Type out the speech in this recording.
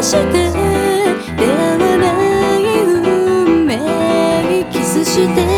して出会わない運命キスして